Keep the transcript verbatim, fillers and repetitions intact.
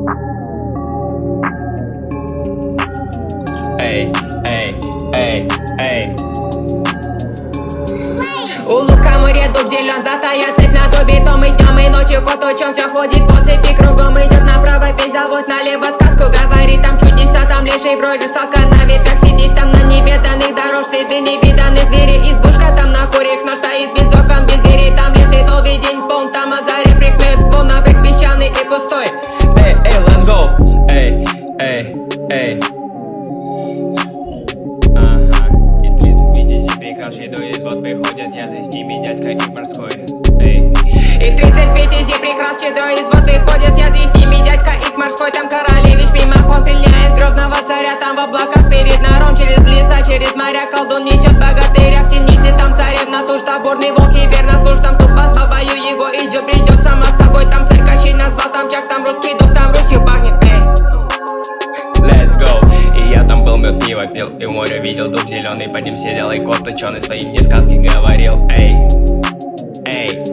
Эй, эй, эй, эй. У лукоморья дуб зелен, затая цепь на дубе. То мы днем и ночью кот учен, все ходит по цепи кругом. Идет направо, пей завод, налево сказку говорит. Там чудеса, там леший брой, русалка на ветках сидит. Там на неведанных дорож следы невиданные звери. Избушка там на курик, но стоит без окон, без дверей. Там лес и долгий день полн, там от зари прихнет вон на брег песчаный и пустой. Эй, эй, let's go. Эй, эй, эй. Из вод выходят, я за с ними дядька и морской. Эй. И тридцать витязей прекрас щедро из вод выходят, я за с ними дядька и морской. Там королевич мимохон пиляет грозного царя. Там в облаках перед наром, через леса, через моря колдун несет богатыря в темнице. Там царевна туж, таборный волк и верно служ. Там тут бас, бабаю его идет, придет сама с собой. Там царь Кощей назвал, там чак, там русский дух, там Русью пахнет. Эй. Let's go. И я там был, мед пиво пил, и в море видел дуб зеленый. Под ним сидел и кот ученый, своим мне сказки говорил. Эй, эй.